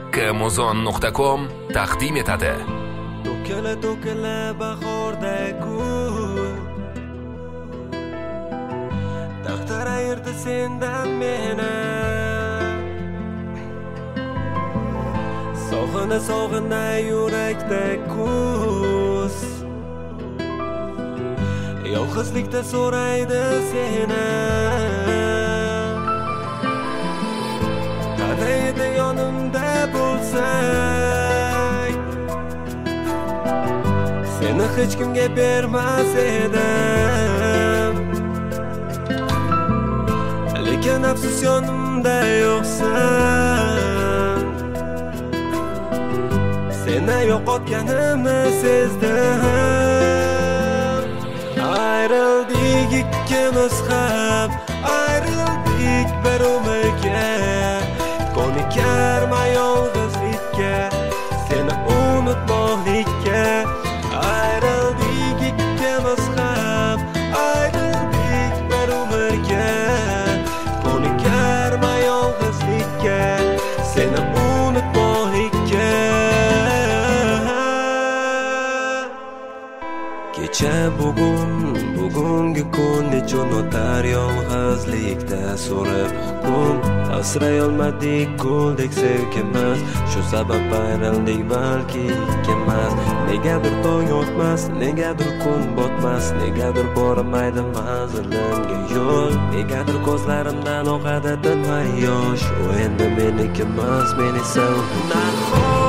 kmozon.com taqdim etadi. To'kila bahorda kun taqdir ayirdi sendan meni. Sog'ina yurakda kuz yolg'izlikda so'raydi seni. Qadaydi yonimda bo'lsang, seni hech kimga bermas edim. Lekin afsus yonimda yo'qsan, seni yo'qotganimni sezdim. Ayrıldık ikkimiz ham, ayrıldık bir umrga. Ko'nikarman yolg'izlikka, seni unutmoqlikka. Ayrıldık ikkimiz ham, ayrıldık bir umrga. Ko'nikarman yolg'izlikka, seni unutmoqlikka. Kecha bugungi kun nechun o'tar yolg'izlikda so'rab hukm. Asray olmadik kuldek sevgimiz, shu sabab ayrıldik balki ikimiz. Negadir tong o'tmas, negadir kun botmas, negadir bormaydi manzilimga yo'l. Negadir ko'zlarimdan oqadi tinmay yosh, u endi meniki emas, meni sevdi.